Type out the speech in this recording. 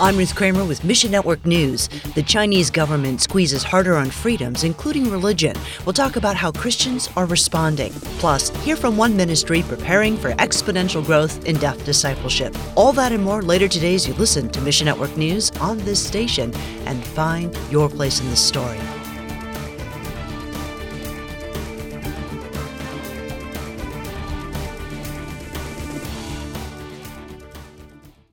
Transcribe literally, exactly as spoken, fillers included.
I'm Ruth Kramer with Mission Network News. The Chinese government squeezes harder on freedoms, including religion. We'll talk about how Christians are responding. Plus, hear from one ministry preparing for exponential growth in deaf discipleship. All that and more later today as you listen to Mission Network News on this station and find your place in the story.